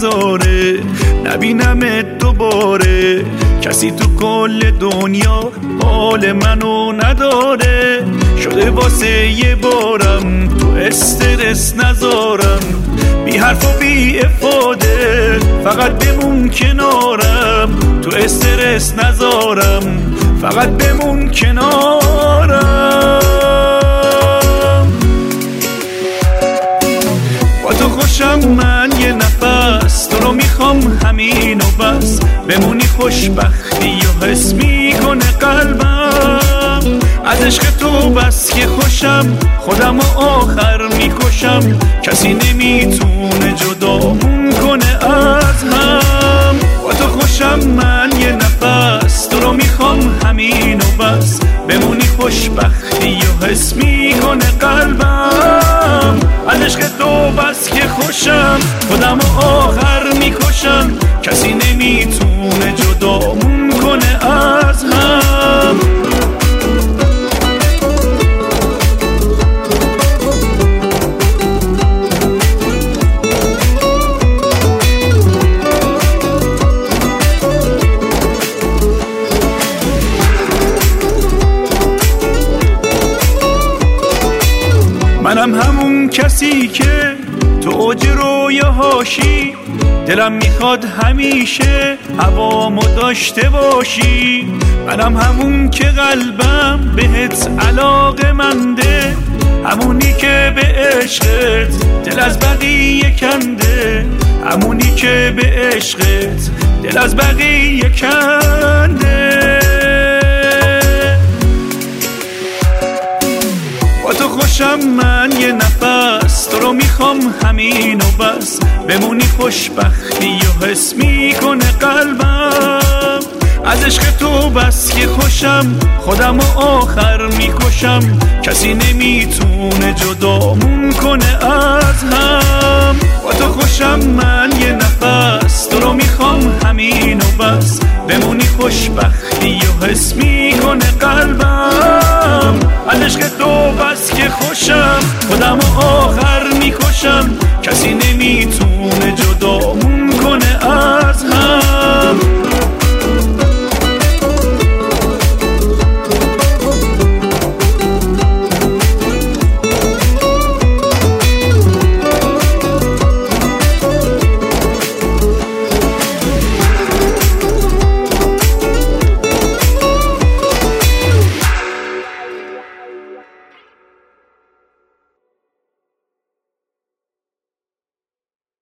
نذاره نبینمت دوباره. کسی تو کل دنیا حال منو نداره. شده واسه یه بارم تو استرس نذارم. بی حرف و بی افاده فقط بمون کنارم. تو استرس نذارم فقط بمون کنارم. با تو خوشم من یه نفس، تو رو میخوام همین و بس. بمونی خوشبختی و حس میکنه قلبم. از عشق تو بس که خوشم، خودم آخر میکشم. کسی نمیتونه جدامون کنه از هم. با تو خوشم من یه نفس، تو رو میخوام همین و بس. بمونی خوشبختی و حس میکنه قلبم. از عشق تو بس که خوشم، خودم آخر میکشم. کسی نمیتونه جدامون کنه از هم. منم همون کسی که تو اوج رویاهاشی. دلم میخواد همیشه هوامو داشته باشی. منم همون که قلبم بهت علاقه منده. همونی که به عشقت دل از بقیه کنده. همونی که به عشقت دل از بقیه کنده. با تو خوشم من یه نفس، تو رو میخوام همین و بس. بمونی خوشبختی و حس میکنه قلبم. از عشق تو بس که خوشم، خودم آخر میکشم. کسی نمیتونه جدامون کنه از هم. با تو خوشم من یه نفس، تو رو میخوام همین و بس. بمونی خوشبختی و حس میکنه قلبم. از عشق تو بس که خوشم، خودم آخر میکشم. کسی نمیتونه